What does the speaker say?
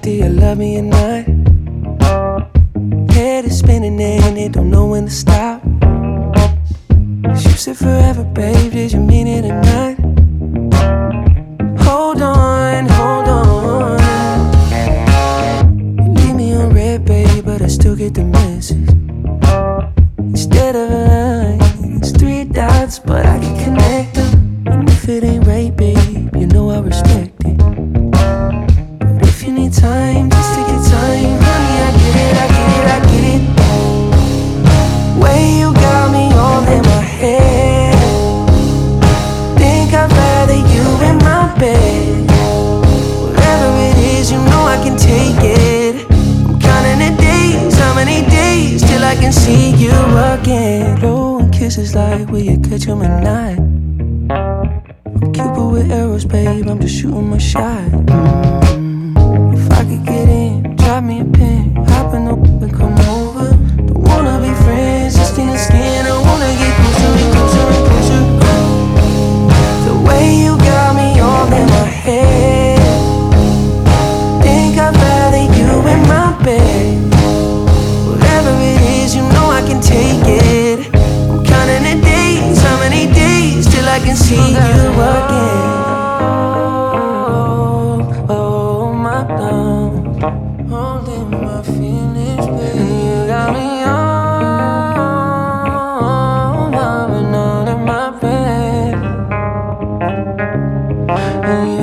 Do you love me or not? Head is spinning and it don't know when to stop. You said forever, babe, did you mean it or not? Hold on, hold on. You leave me on red, babe, but I still get the message. Instead of a line, it's 3 dots, but I can connect them. And if it ain't right, babe, you know I respect it. But if you need time, just take your time. Honey, I get it, I get it, I get it. Way you got me all in my head. Think I'd rather you in my bed. Whatever it is, you know I can take it. I'm counting the days, how many days till I can see you again. Blowing kisses like, will you catch 'em or not? I'm Cupid with arrows, babe, I'm just shooting my shot. If I could get in, drop me a pin, hop in the whip and come over. Don't wanna be friends, just in the skin. I wanna get closer and closer and closer. The way you got me all in my head. Think I'd rather you in my bed. Whatever it is, you know I can take it. I'm counting the days, how many days till I can see you again. Oh, my love, holding my feelings, baby. You got me all loving all in my bed.